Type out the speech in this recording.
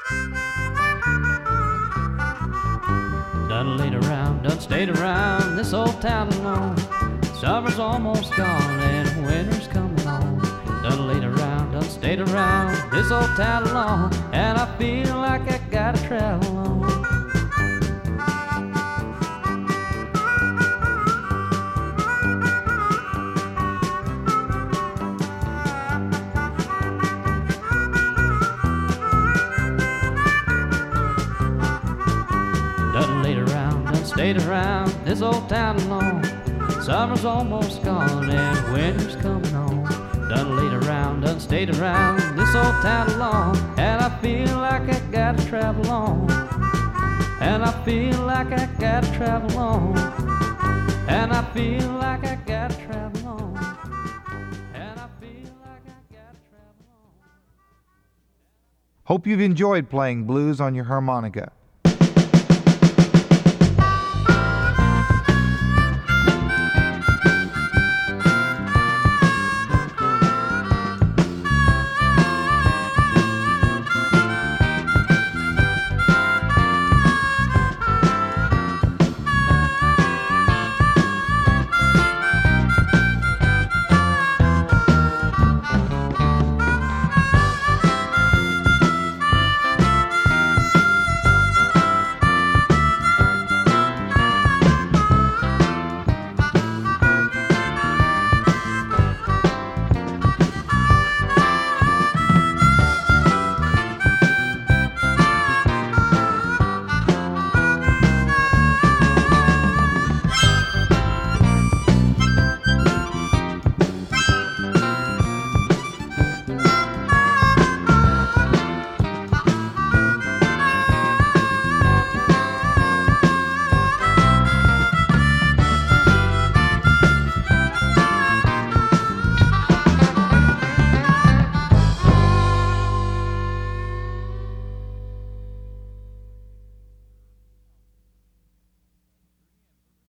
Done laid around, done stayed around this old town alone. Summer's almost gone and winter's coming on. Done laid around, done stayed around this old town alone, and I feel like I gotta travel on. Done laid around, done stayed around this old town alone. Summer's almost gone and winter's coming on. Done laid around, done stayed around this old town alone, and I feel like I gotta travel on. And I feel like I gotta travel on. And I feel like I gotta travel on. And I feel like I gotta travel on. Hope you've enjoyed playing blues on your harmonica.